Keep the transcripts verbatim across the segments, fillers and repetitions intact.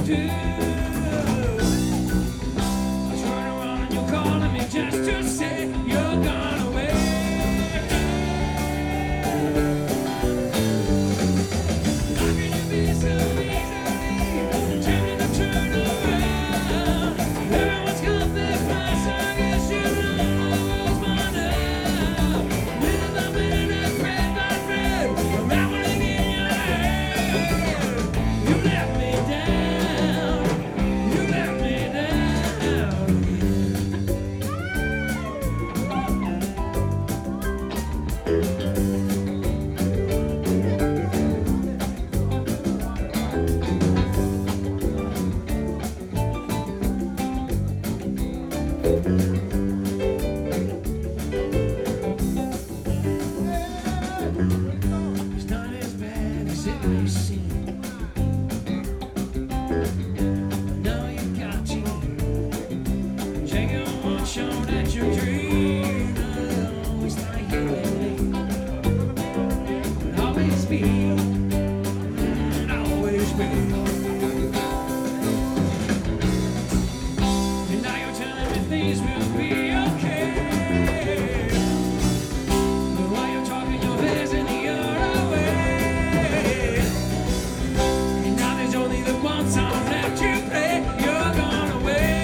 do. I turn around and you're calling me just to say you're gone away. How can you be so easily tempted to turn around? Everyone's got their price, I guess you know who's mine now. Minute by minute, thread by thread, I'm rattling in your head. You let me down, you let me down. It's not as bad as it may seem. Now you got to take it one shot at your dream. I'll always like you and always be, and always be. And now you're telling me things will be okay. But while you're talking, your head's in the other way. And now there's only the one song left to play. You're gone away.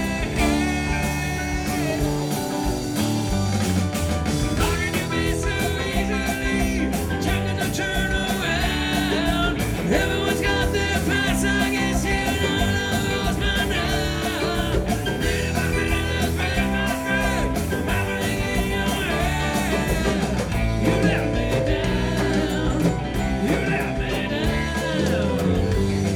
How can you be so easily tempted to turn around? Everyone's got their price, I guess you know who's mine now. Minute by minute, thread by thread, I'm rattling in your head. You let me down, you let me down.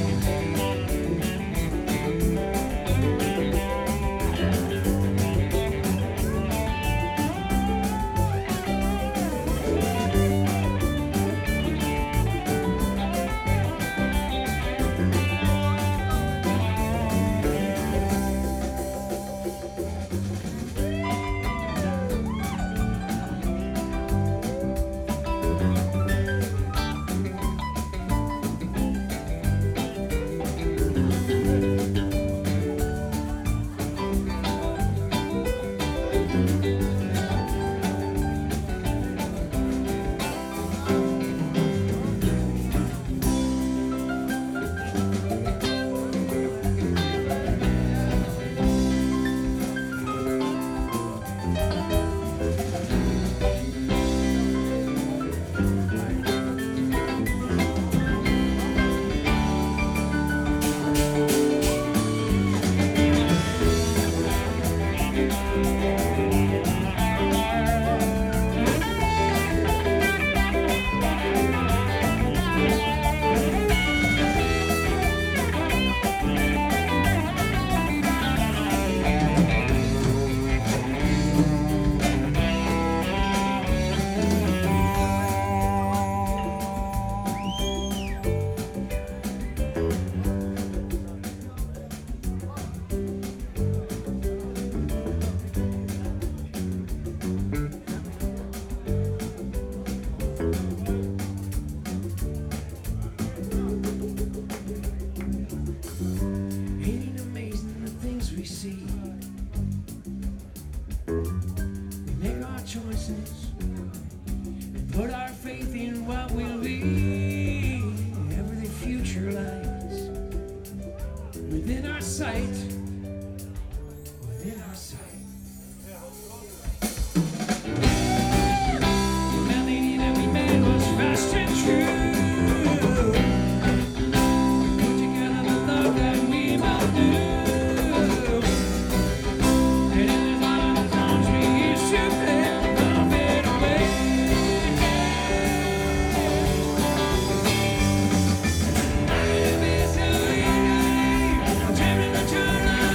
Ain't it amazing the things we see? We make our choices and put our faith in what will be. Every future lies within our sight, within our sight. The melody that we made was fast and true. Put together the love that we both knew. And in the heart of the songs we used to play, all fade away. How can you be so easily tempted to turn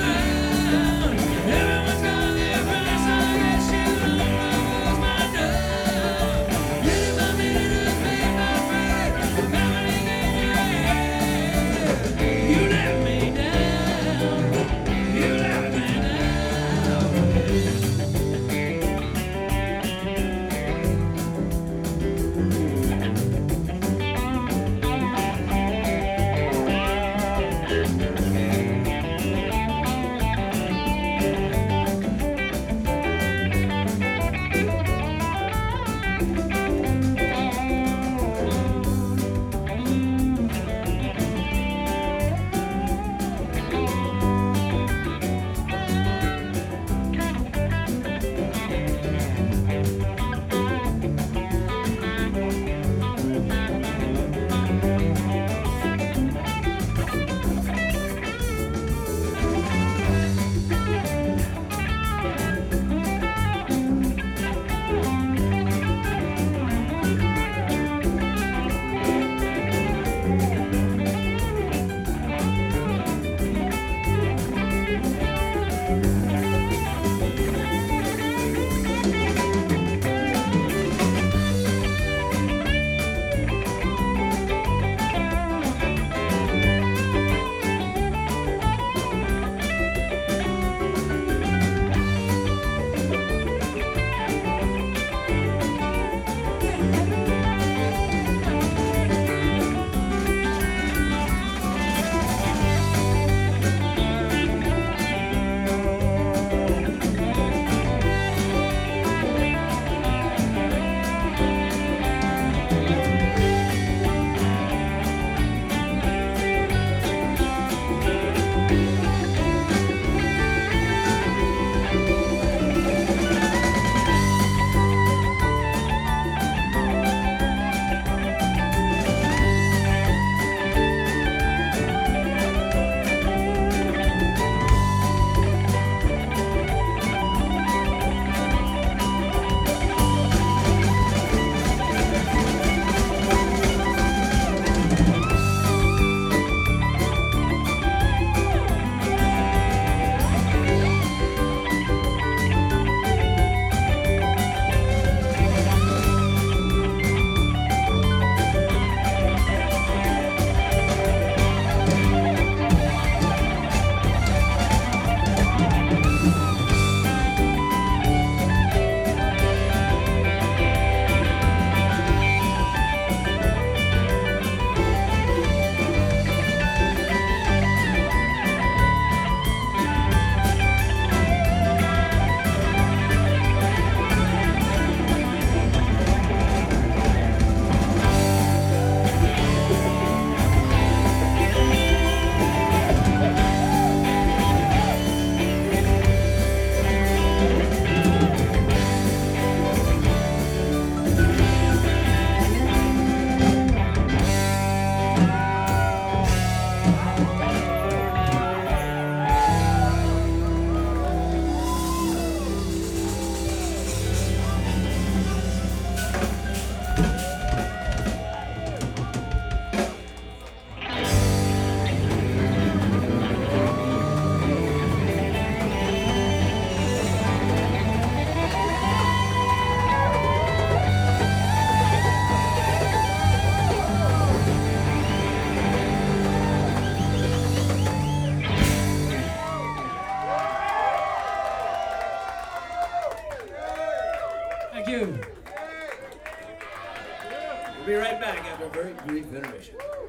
you. We'll be right back after a very brief intermission.